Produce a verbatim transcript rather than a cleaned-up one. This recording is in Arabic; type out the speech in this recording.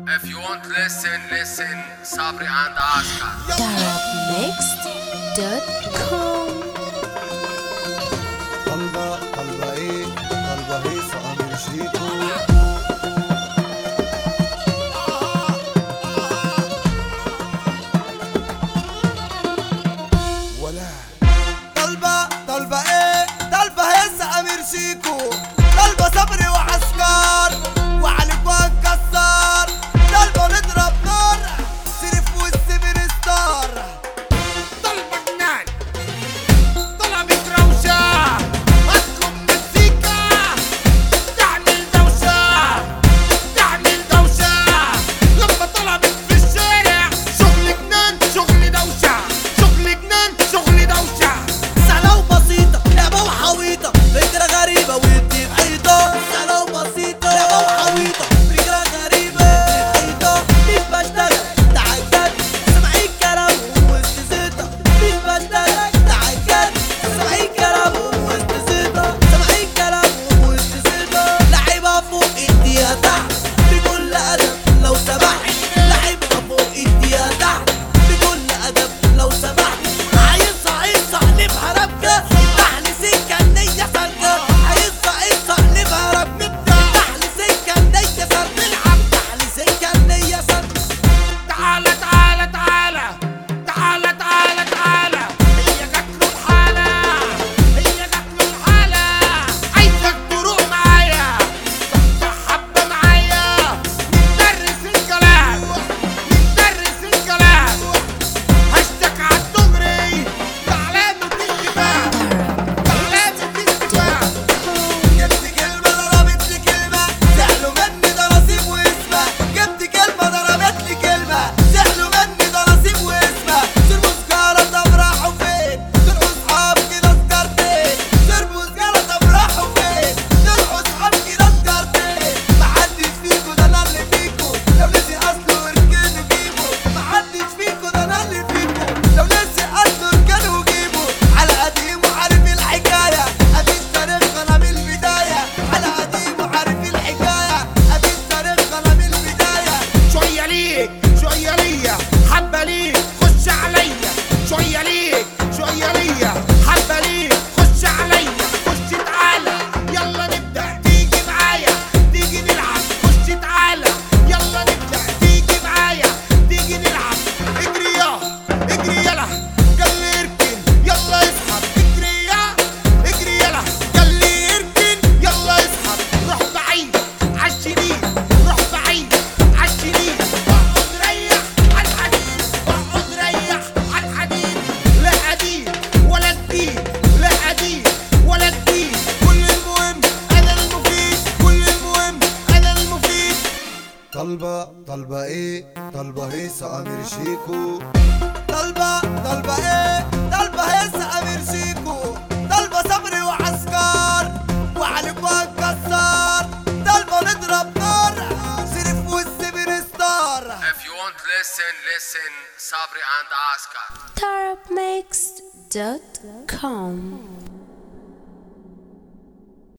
If you want listen, listen, Sabri and Oscar. Arabmixed dot com. طلبة طلبة ايه طلبة هيصة أمير شيكو ولا طلبة طلبة ايه طلبة هيصة أمير شيكو طلبة صبري وعسكر وعليك وهنكسر طلبة نضرب نار سيرف والسبر ستار طلبة جنان طلبت روشة اطلب مزيكا تعمل دوشة تعمل دوشة لما طلبت في الشارع شغل جنان شغل دوشة شغل جنان شغل دوشة سهلة وبسيطة لعبة وحويطة فكرة غريبة ودي بعيدة سهلة وبسيطة لعبة وحويطة فكرة غريبة ودي بعيدة مش بشتغل تعجل سمعي الكلام واستزيطة مش بشتغل تعجل سمعي الكلام واستزيطة سمعي الكلام واستزيطة لعيبة فوق ايديها تحت بكل أدب لو سمحت لعيبة فوق ايديها تحت بكل أدب لو سمحت عايز عايز اقلبها ربكة افتح لي سكة النية سرقة عايز عايز اقلبها ربكة افتح لي سكة النية سرقة العب افتح لي سكة النية سرقة تعالى تعالى تعالى تعالى تعالى تعالى هي جات له الحالة هي جات له الحالة عايزك تروح معايا تقطع حبة معايا ندرس الكلام ندرس الكلام هشتك عالدغري تعلامة اتفاق تعلامة اتفاق جبت كلمة ضربت لي كلمة زعلوا مني ده نصيب واسمة جبت كلمة ضربت لي كلمة زعلوا مني ده نصيب واسمة شربوا سجارة طب راحوا فين طلعوا صحاب كده سكرتين شربوا سجارة طب راحوا فين طلعوا صحاب كده سكرتين محدش فيكو ده انا اللي فيكو لو نسي اصله وركنوا جيبه محدش فيكو ده انا اللي فيكو لو نسي اصله وركنوا جيبه على قديم وعارف الحكاية ادي تاريخ انا من البداية على قديم وعارف الحكاية ادي تاريخ انا من البداية شوية ليك شوية ليا حبة ليك خش عليا شوية ليك شوية ليا حبة ليك خش عليا خش تعالى يلا نبدأ تيجي معايا تيجي نلعب خش تعالى يلا نبدأ تيجي معايا تيجي نلعب اجري يا اجري يلا قال لي اركن يلا اسحب اجري يا اجري يلا قال لي اركن يلا اسحب روح بعيد عالشريك روح بعيد عالشريك اقعد ريح عالحديد اقعد ريح عالحديد لا قديم ولا جديد لا قديم ولا جديد كل المهم انا المفيد كل المهم انا المفيد طلبة طلبة ايه طلبة هيصة أمير شيكو طلبة طلبة ايه طلبة هيصة أمير شيكو طلبة صبري وعسكر وعليك وهنكسر طلبة نضرب نار سيرف والسبر ستار If you want listen, listen, Sabri and Oscar. Arabmixed dot com.